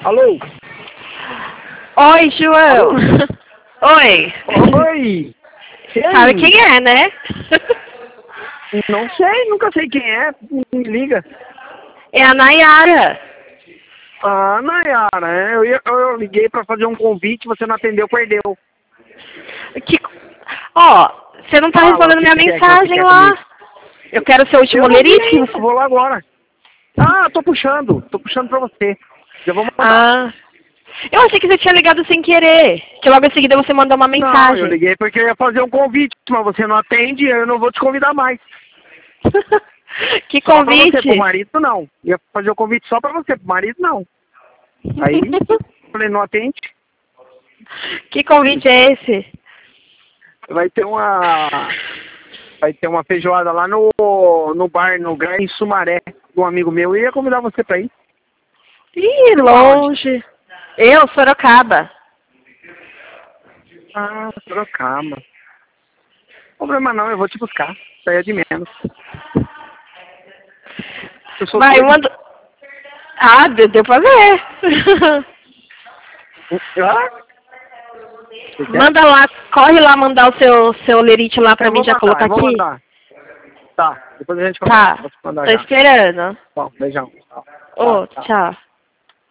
Alô? Oi, João. Oi. Oi. Sabe quem é, né? Não sei, nunca sei quem é. Me liga. É a Nayara. Ah, Nayara, eu liguei pra fazer um convite, você não atendeu, perdeu. Ó, você não tá Fala, respondendo o minha que você mensagem quer lá. comigo? Eu quero ser o último Eu não lerite. vi, vou lá agora. Ah, tô puxando pra você. Já vou mandar. Ah. Eu achei que você tinha ligado sem querer. Que logo em seguida você mandou uma Não, eu mensagem. liguei porque eu ia fazer um convite, mas você não atende, eu não vou te convidar mais. Que Só pra você, pro convite. marido não. Ia fazer o convite só pra você, pro marido não. Aí, falei, não atende. Que convite é esse? Vai ter uma feijoada lá no bar, no Gran em Sumaré, de um amigo meu. Eu ia convidar você pra ir. Ih, Você tá onde? longe. Eu, Sorocaba. Ah, Sorocaba. Problema não, eu vou te buscar. Isso aí é de menos. Eu sou Vai, doido. manda... Ah, deu pra ver. Ah? Você quer? Manda lá, corre lá mandar o seu lerite lá pra Eu mim vou já mandar, colocar eu vou aqui. mandar. Tá, depois a gente conversa. Tá, Vou te mandar tô já. esperando. Bom, beijão. Ô, Tchau. tchau.